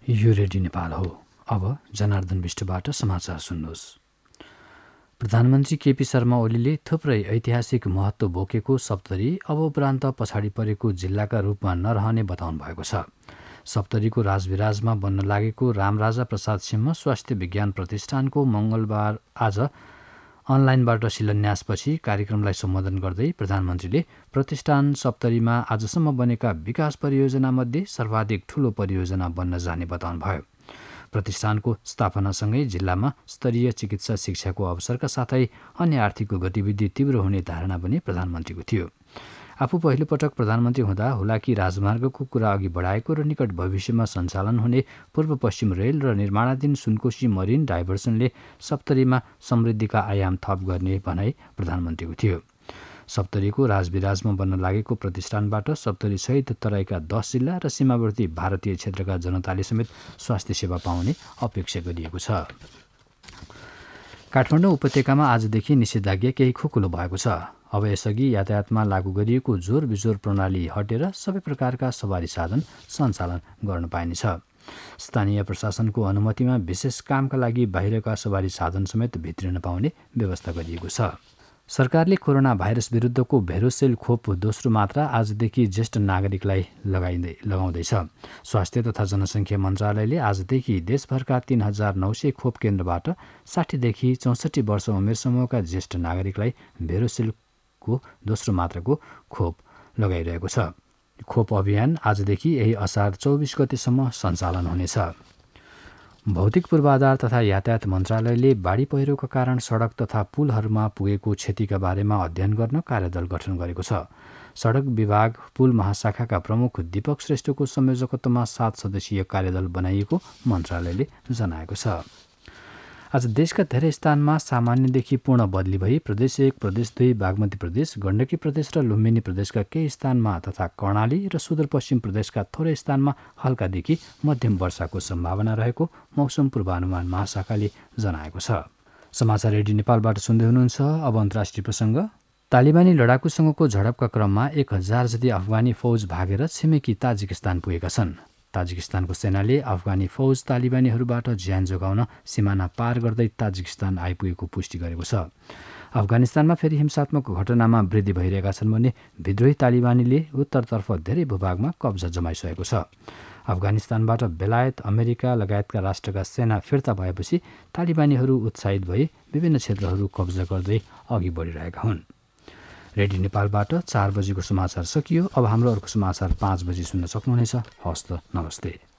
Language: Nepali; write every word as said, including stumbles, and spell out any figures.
यो रेडियो नेपाल हो। अब जनार्दन विष्टबाट समाचार सुन्नुहोस्। प्रधानमन्त्री केपी शर्मा ओलीले थुप्रै ऐतिहासिक महत्त्व बोकेको सप्तरी अब उपरान्त पछाडि परेको जिल्लाका रूपमा नरहने बताउनु भएको छ। सप्तरीको राजविराजमा बन्न लागेको रामराजा प्रसाद सिंह स्वास्थ्य विज्ञान प्रतिष्ठानको मङ्गलबार आज अनलाइनबाट शिलान्यासपछि कार्यक्रमलाई सम्बोधन गर्दै प्रधानमन्त्रीले प्रतिष्ठान सप्तरीमा आजसम्म बनेका विकास परियोजनामध्ये सर्वाधिक ठूलो परियोजना बन्न जाने बताउनुभयो। प्रतिष्ठानको स्थापनासँगै जिल्लामा स्तरीय चिकित्सा शिक्षाको अवसरका साथै अन्य आर्थिक गतिविधि तीव्र हुने धारणा पनि प्रधानमन्त्रीको थियो। आफू पहिलोपटक प्रधानमन्त्री हुँदा हुलाकी राजमार्गको कुरा अघि बढाएको र निकट भविष्यमा सञ्चालन हुने पूर्व पश्चिम रेल र निर्माणाधीन सुनकोशी मरिन डाइभर्सनले सप्तरीमा समृद्धिका आयाम थप गर्ने भनाई प्रधानमन्त्रीको थियो। सप्तरीको राजविराजमा बन्न लागेको प्रतिष्ठानबाट सप्तरी सहित तराईका दस जिल्ला र सीमावर्ती भारतीय क्षेत्रका जनताले समेत स्वास्थ्य सेवा पाउने अपेक्षा गरिएको छ। काठमाडौँ उपत्यकामा आजदेखि निषेधाज्ञा केही खुकुलो भएको छ। अब यसअघि यातायातमा लागू गरिएको जोर बिजोर प्रणाली हटेर सबै प्रकारका सवारी साधन सञ्चालन गर्न पाइनेछ। स्थानीय प्रशासनको अनुमतिमा विशेष कामका लागि बाहिरका सवारी साधन समेत भित्रिन पाउने व्यवस्था गरिएको छ। सरकारले कोरोना भाइरस विरुद्धको भेरोसेल खोप दोस्रो मात्रा आजदेखि ज्येष्ठ नागरिकलाई लगाइँदै लगाउँदैछ। स्वास्थ्य तथा जनसङ्ख्या मन्त्रालयले आजदेखि देशभरका तीन हजार नौ सय खोप केन्द्रबाट साठीदेखि चौसठी वर्ष उमेर समूहका ज्येष्ठ नागरिकलाई भेरोसेलको दोस्रो मात्राको खोप लगाइरहेको छ। खोप अभियान आजदेखि यही असार चौबिस गतेसम्म सञ्चालन हुनेछ। भौतिक पूर्वाधार तथा यातायात मन्त्रालयले बाढी पहिरोका कारण सडक तथा पुलहरूमा पुगेको क्षतिका बारेमा अध्ययन गर्न कार्यदल गठन गरेको छ। सडक विभाग पुल महाशाखाका प्रमुख दीपक श्रेष्ठको संयोजकत्वमा सात सदस्यीय कार्यदल बनाइएको मन्त्रालयले जनाएको छ। आज देशका धेरै स्थानमा सामान्यदेखि पूर्ण बदली भई प्रदेश एक, प्रदेश दुई, बागमती प्रदेश, गण्डकी प्रदेश र लुम्बिनी प्रदेशका केही स्थानमा तथा कर्णाली र सुदूरपश्चिम प्रदेशका थोरै स्थानमा हल्कादेखि मध्यम वर्षाको सम्भावना रहेको मौसम पूर्वानुमान महाशाखाले जनाएको छ। समाचार रेडियो नेपालबाट सुन्दै हुनुहुन्छ। अब अन्तर्राष्ट्रिय प्रसङ्ग। तालिबानी लडाकुसँगको झडपका क्रममा एक हजार जति अफगानी फौज भागेर छिमेकी ताजिकिस्तान पुगेका छन्। ताजिकिस्तानको सेनाले अफगानी फौज तालिबानीहरूबाट ज्यान जोगाउन सिमाना पार गर्दै ताजिकिस्तान आइपुगेको पुष्टि गरेको छ। अफगानिस्तानमा फेरि हिंसात्मक घटनामा वृद्धि भइरहेका छन् भने विद्रोही तालिबानीले उत्तरतर्फ धेरै भूभागमा कब्जा जमाइसकेको छ। अफगानिस्तानबाट बेलायत, अमेरिका लगायतका राष्ट्रका सेना फिर्ता भएपछि तालिबानीहरू उत्साहित भई विभिन्न क्षेत्रहरू कब्जा गर्दै अघि बढिरहेका हुन्। रेडियो नेपालबाट चार बजेको समाचार सकियो। अब हाम्रो अर्को समाचार पाँच बजी सुन्न सक्नुहुनेछ। हवस् त, नमस्ते।